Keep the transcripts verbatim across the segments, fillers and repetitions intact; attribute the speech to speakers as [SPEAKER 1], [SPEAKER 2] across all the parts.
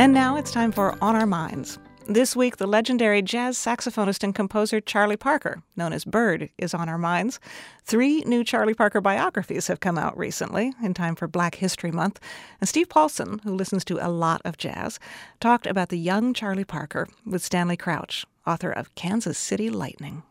[SPEAKER 1] And now it's time for On Our Minds. This week, the legendary jazz saxophonist and composer Charlie Parker, known as Bird, is on our minds. Three new Charlie Parker biographies have come out recently, in time for Black History Month. And Steve Paulson, who listens to a lot of jazz, talked about the young Charlie Parker with Stanley Crouch, author of Kansas City Lightning.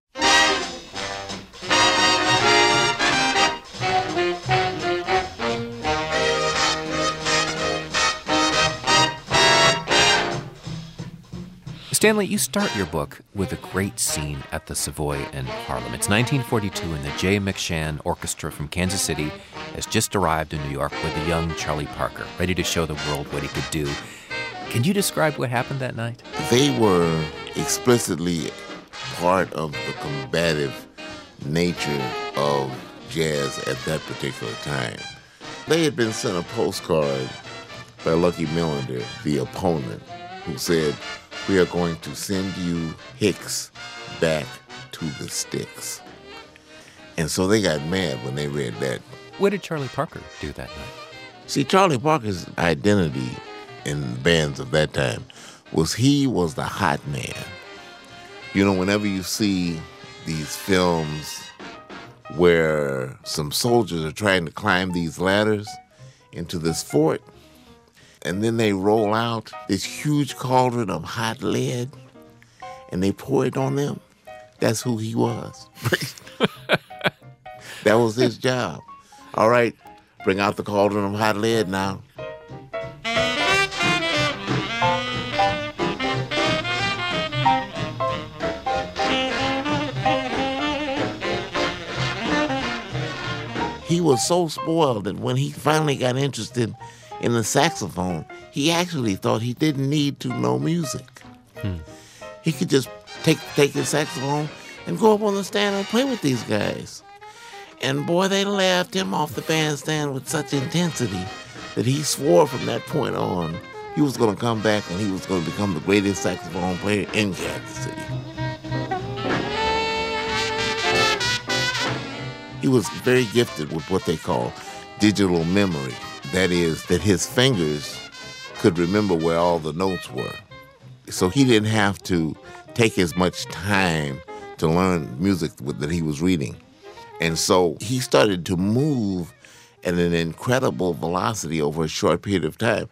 [SPEAKER 2] Stanley, you start your book with a great scene at the Savoy in Harlem. It's nineteen forty-two, and the Jay McShann Orchestra from Kansas City has just arrived in New York with a young Charlie Parker, ready to show the world what he could do. Can you describe what happened that night?
[SPEAKER 3] They were explicitly part of the combative nature of jazz at that particular time. They had been sent a postcard by Lucky Millender, the opponent, who said, "We are going to send you Hicks back to the sticks." And so they got mad when they read that.
[SPEAKER 2] What did Charlie Parker do that night?
[SPEAKER 3] See, Charlie Parker's identity in bands of that time was he was the hot man. You know, whenever you see these films where some soldiers are trying to climb these ladders into this fort, and then they roll out this huge cauldron of hot lead, and they pour it on them. That's who he was. That was his job. All right, bring out the cauldron of hot lead now. He was so spoiled that when he finally got interested in the saxophone, he actually thought he didn't need to know music. Hmm. He could just take take his saxophone and go up on the stand and play with these guys. And boy, they laughed him off the bandstand with such intensity that he swore from that point on he was going to come back and he was going to become the greatest saxophone player in Kansas City. He was very gifted with what they call digital memory. That is, that his fingers could remember where all the notes were. So he didn't have to take as much time to learn music that he was reading. And so he started to move at an incredible velocity over a short period of time.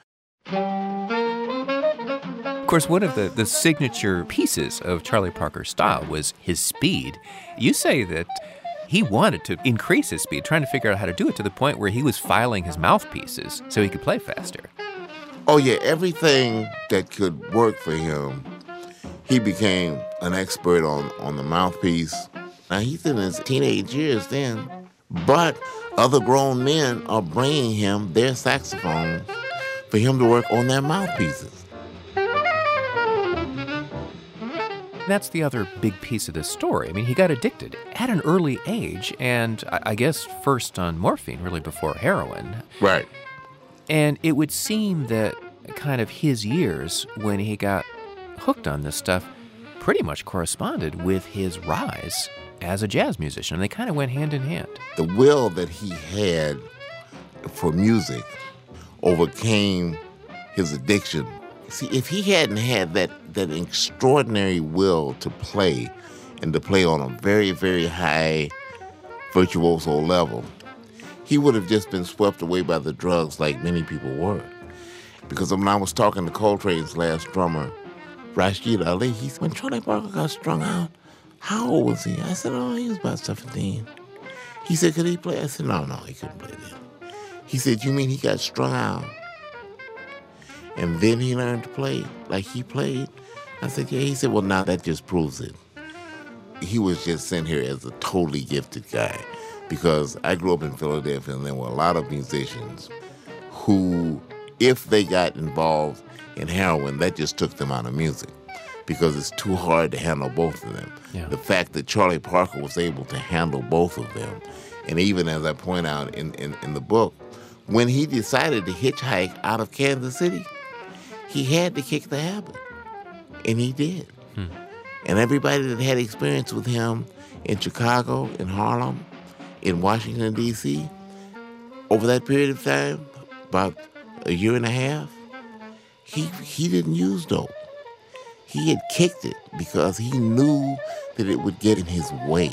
[SPEAKER 2] Of course, one of the, the signature pieces of Charlie Parker's style was his speed. You say that he wanted to increase his speed, trying to figure out how to do it to the point where he was filing his mouthpieces so he could play faster.
[SPEAKER 3] Oh, yeah, everything that could work for him, he became an expert on, on the mouthpiece. Now, he's in his teenage years then, but other grown men are bringing him their saxophones for him to work on their mouthpieces.
[SPEAKER 2] That's the other big piece of this story. I mean, he got addicted at an early age, and I guess first on morphine, really before heroin.
[SPEAKER 3] Right.
[SPEAKER 2] And it would seem that kind of his years when he got hooked on this stuff pretty much corresponded with his rise as a jazz musician. They kind of went hand in hand.
[SPEAKER 3] The will that he had for music overcame his addiction. See, if he hadn't had that, that extraordinary will to play and to play on a very, very high virtuoso level, he would have just been swept away by the drugs like many people were. Because when I was talking to Coltrane's last drummer, Rashid Ali, he said, when Charlie Parker got strung out, how old was he? I said, oh, he was about seventeen. He said, could he play? I said, no, no, he couldn't play then. He said, you mean he got strung out? And then he learned to play like he played? I said, yeah. He said, well, now that just proves it. He was just sent here as a totally gifted guy because I grew up in Philadelphia and there were a lot of musicians who, if they got involved in heroin, that just took them out of music because it's too hard to handle both of them. Yeah. The fact that Charlie Parker was able to handle both of them, and even as I point out in, in, in the book, when he decided to hitchhike out of Kansas City, he had to kick the habit, and he did. Hmm. And everybody that had experience with him in Chicago, in Harlem, in Washington, D C, over that period of time, about a year and a half, he he didn't use dope. He had kicked it because he knew that it would get in his way.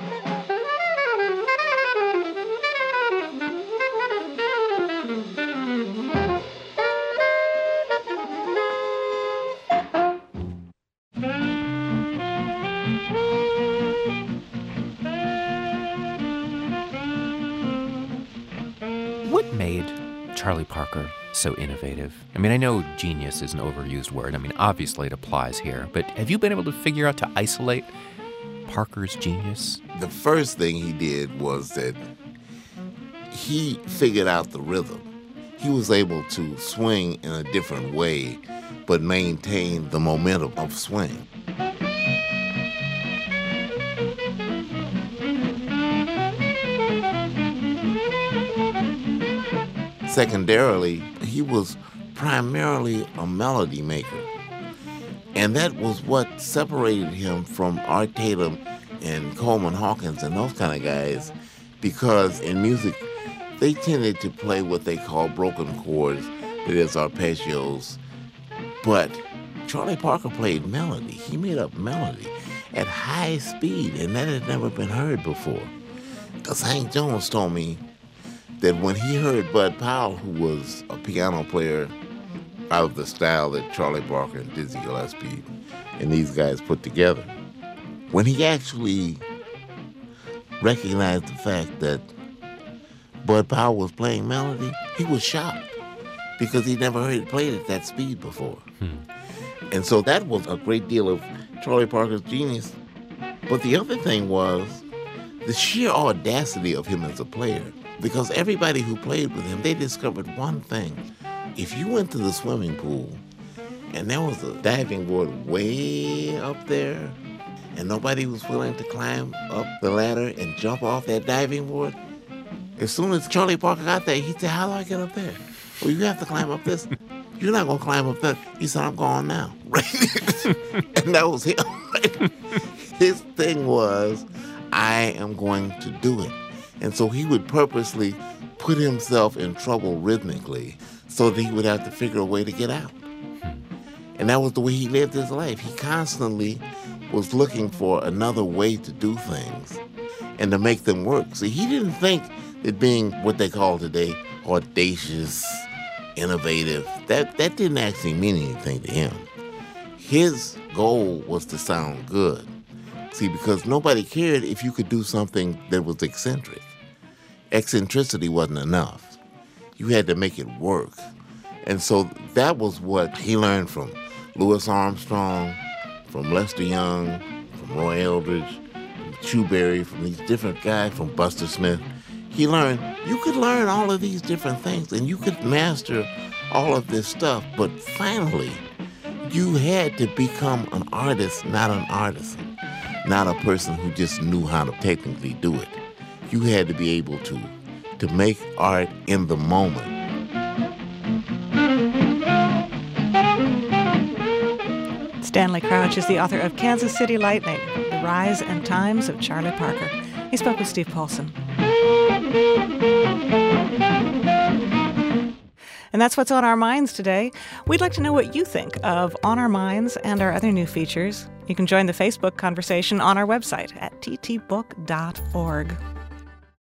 [SPEAKER 2] What made Charlie Parker so innovative? I mean, I know genius is an overused word. I mean, obviously it applies here, but have you been able to figure out to isolate Parker's genius?
[SPEAKER 3] The first thing he did was that he figured out the rhythm. He was able to swing in a different way, but maintain the momentum of swing. Secondarily, he was primarily a melody maker. And that was what separated him from Art Tatum and Coleman Hawkins and those kind of guys, because in music, they tended to play what they call broken chords, that is arpeggios. But Charlie Parker played melody. He made up melody at high speed, and that had never been heard before. Because Hank Jones told me that when he heard Bud Powell, who was a piano player out of the style that Charlie Parker and Dizzy Gillespie and these guys put together, when he actually recognized the fact that Bud Powell was playing melody, he was shocked because he never heard it played at that speed before. Hmm. And so that was a great deal of Charlie Parker's genius. But the other thing was the sheer audacity of him as a player. Because everybody who played with him, they discovered one thing. If you went to the swimming pool and there was a diving board way up there and nobody was willing to climb up the ladder and jump off that diving board, as soon as Charlie Parker got there, he said, "How do I get up there?" "Well, you have to climb up this." "You're not going to climb up that." He said, "I'm going now." Right? And that was him. Right? His thing was, I am going to do it. And so he would purposely put himself in trouble rhythmically so that he would have to figure a way to get out. And that was the way he lived his life. He constantly was looking for another way to do things and to make them work. See, he didn't think that being what they call today audacious, innovative, that, that didn't actually mean anything to him. His goal was to sound good. See, because nobody cared if you could do something that was eccentric. Eccentricity wasn't enough. You had to make it work. And so that was what he learned from Louis Armstrong, from Lester Young, from Roy Eldridge, from Chu Berry, from these different guys, from Buster Smith. He learned you could learn all of these different things and you could master all of this stuff, but finally, you had to become an artist, not an artisan. Not a person who just knew how to technically do it. You had to be able to, to make art in the moment.
[SPEAKER 1] Stanley Crouch is the author of Kansas City Lightning, The Rise and Times of Charlie Parker. He spoke with Steve Paulson. And that's what's on our minds today. We'd like to know what you think of On Our Minds and our other new features. You can join the Facebook conversation on our website at t t book dot org.